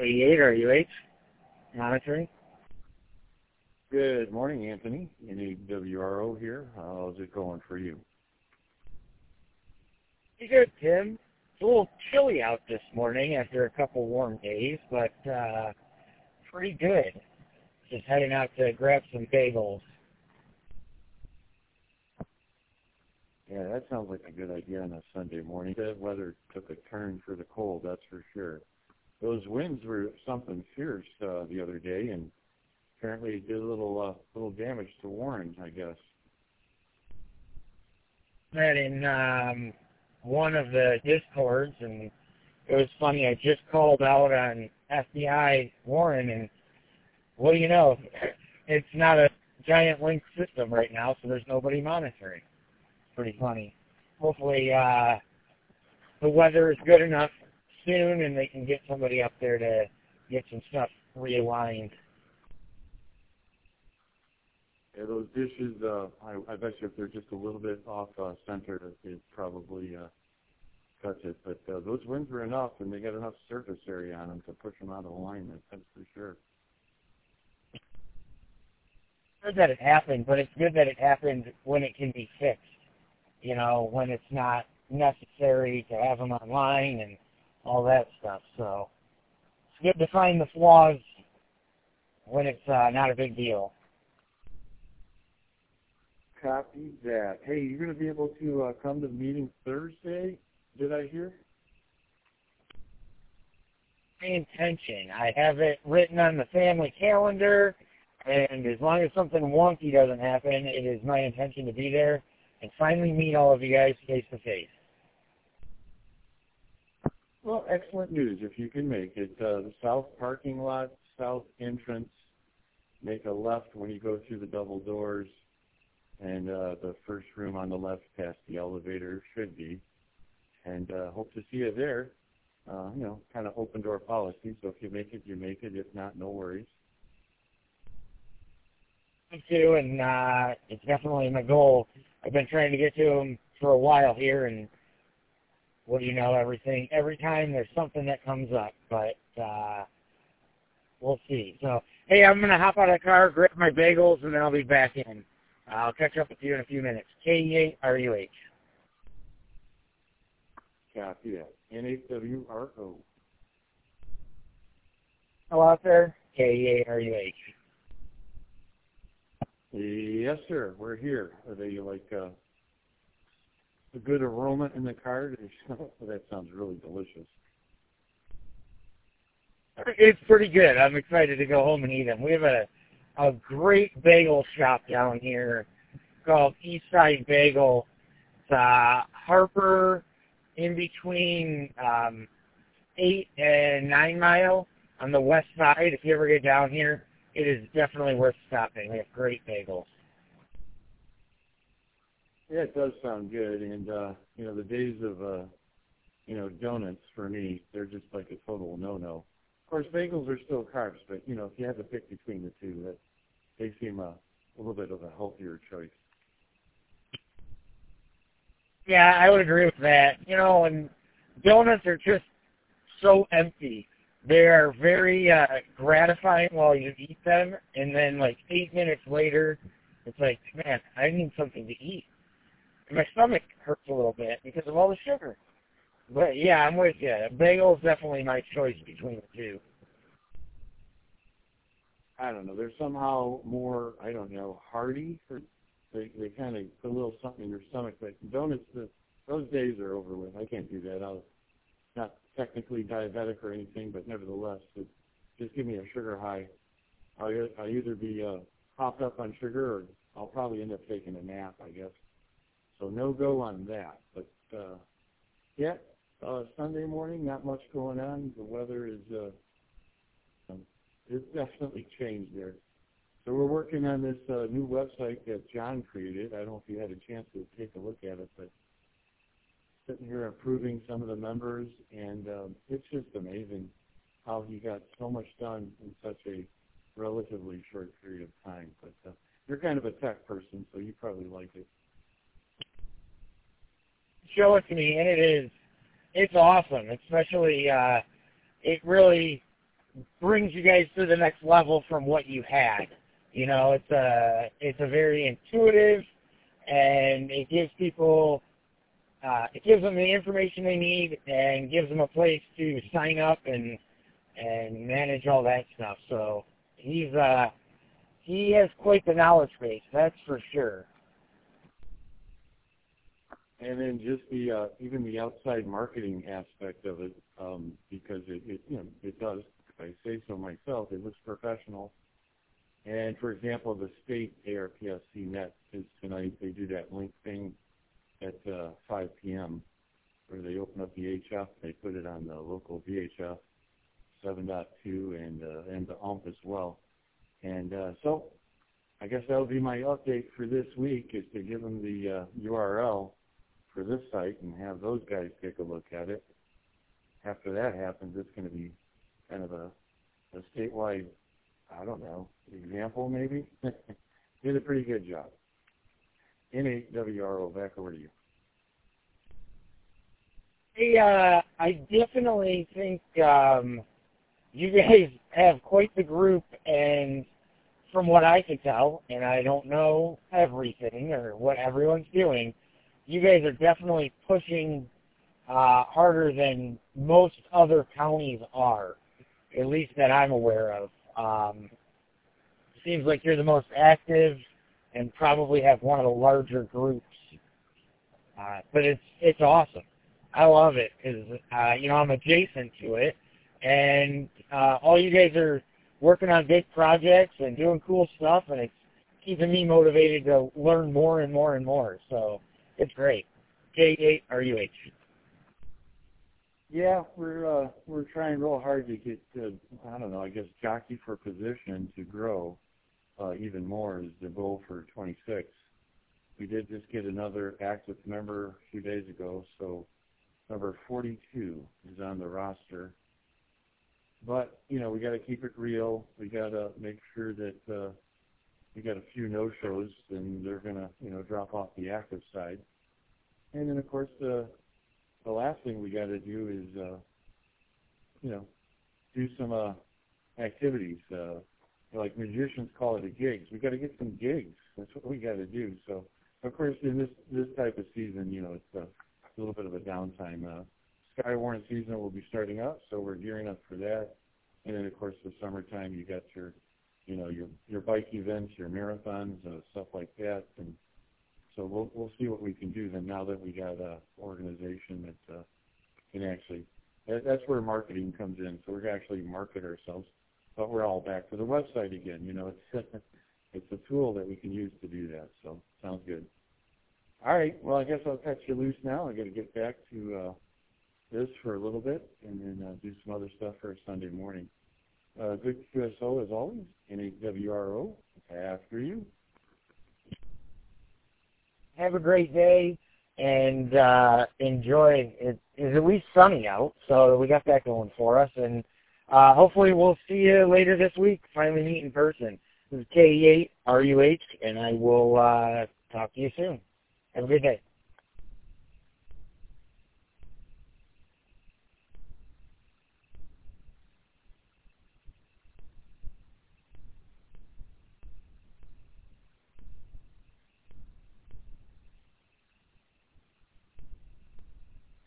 88 RUH monitoring. Good morning, Anthony. NAWRO here. How's it going for you? Pretty good, Tim. It's a little chilly out this morning after a couple warm days, but pretty good. Just heading out to grab some bagels. Yeah, that sounds like a good idea on a Sunday morning. The weather took a turn for the cold, that's for sure. Those winds were something fierce the other day, and apparently did a little damage to Warren, I guess. That in one of the discords, and it was funny. I just called out on FBI Warren, and what do you know? It's not a giant link system right now, so there's nobody monitoring. Pretty funny. Hopefully the weather is good enough soon and they can get somebody up there to get some stuff realigned. Yeah, those dishes, I bet you if they're just a little bit off center, it probably cuts it. But those winds were enough, and they got enough surface area on them to push them out of alignment, that's for sure. Good that it happened, but it's good that it happened when it can be fixed. You know, when it's not necessary to have them online and all that stuff. So it's good to find the flaws when it's not a big deal. Copy that. Hey, you're going to be able to come to the meeting Thursday, did I hear? My intention. I have it written on the family calendar, and as long as something wonky doesn't happen, it is my intention to be there and finally meet all of you guys face to face. Well, excellent news if you can make it. The south parking lot, south entrance, make a left when you go through the double doors, and the first room on the left past the elevator should be. And hope to see you there. Kind of open door policy, so if you make it, you make it. If not, no worries. Me too, and it's definitely my goal. I've been trying to get to them for a while here, and what do you know, every time there's something that comes up, but we'll see. So, hey, I'm going to hop out of the car, grab my bagels, and then I'll be back in. I'll catch up with you in a few minutes. KEA-RUH. Copy that. NAWRO. Hello out there? KEA-RUH. Yes, sir. We're here. Are they like a good aroma in the car? That sounds really delicious. It's pretty good. I'm excited to go home and eat them. We have a great bagel shop down here called Eastside Bagel. It's Harper in between 8 and 9 Mile on the west side. If you ever get down here, it is definitely worth stopping. They have great bagels. Yeah, it does sound good. And, the days of, donuts for me, they're just like a total no-no. Of course, bagels are still carbs, but, if you had to pick between the two, they seem a little bit of a healthier choice. Yeah, I would agree with that. And donuts are just so empty. They are very gratifying while you eat them, and then like 8 minutes later, it's like, man, I need something to eat. And my stomach hurts a little bit because of all the sugar. But yeah, I'm with you. Bagel is definitely my choice between the two. I don't know. They're somehow more, hearty. They kind of put a little something in your stomach. But donuts, those days are over with. I can't do that. Not technically diabetic or anything, but nevertheless, just give me a sugar high. I'll either be hopped up on sugar, or I'll probably end up taking a nap, I guess. So no go on that. But Sunday morning, not much going on. The weather is it's definitely changed there. So we're working on this new website that John created. I don't know if you had a chance to take a look at it, but sitting here improving some of the members, and it's just amazing how he got so much done in such a relatively short period of time. But you're kind of a tech person, so you probably like it. Show it to me, and it's awesome. Especially, it really brings you guys to the next level from what you had. You know, it's a very intuitive, and it gives people, it gives them the information they need and gives them a place to sign up and manage all that stuff. So he has quite the knowledge base, that's for sure. And then just the even the outside marketing aspect of it, because it you know it does. If I say so myself, it looks professional. And for example, the state ARPSC net is tonight. They do that link thing at 5 p.m. where they open up the HF. They put it on the local VHF 7.2 and the UMP as well. And so I guess that'll be my update for this week, is to give them the URL for this site and have those guys take a look at it. After that happens, it's going to be kind of a statewide, I don't know, example maybe. Did a pretty good job. N8WRO, back over to you. Hey, I definitely think you guys have quite the group, and from what I can tell, and I don't know everything or what everyone's doing, you guys are definitely pushing harder than most other counties are, at least that I'm aware of. Seems like you're the most active and probably have one of the larger groups. But it's awesome. I love it because, you know, I'm adjacent to it, and all you guys are working on big projects and doing cool stuff, and it's keeping me motivated to learn more and more and more. So it's great. K8RUH. Yeah, we're trying real hard to get I don't know, I guess jockey for position to grow even more is the goal for 26. We did just get another active member a few days ago, so number 42 is on the roster. But, you know, we got to keep it real. We got to make sure that we got a few no-shows, and they're going to, you know, drop off the active side. And then, of course, the last thing we got to do is, you know, do some activities. Like musicians call it a gigs. We got to get some gigs. That's what we got to do. So, of course, in this type of season, you know, it's a little bit of a downtime. Skywarn season will be starting up, so we're gearing up for that. And then, of course, the summertime, you got your, you know, your bike events, your marathons, stuff like that. And so we'll see what we can do then now that we got an organization that can actually, that's where marketing comes in. So we're going to actually market ourselves. But we're all back to the website again. You know, it's a tool that we can use to do that. So sounds good. All right. Well, I guess I'll cut you loose now. I got to get back to this for a little bit and then do some other stuff for Sunday morning. Good QSO as always. N8WRO. After you. Have a great day and enjoy. It is at least sunny out, so we got that going for us. And hopefully we'll see you later this week, finally meet in person. This is K8RUH, and I will talk to you soon. Have a good day.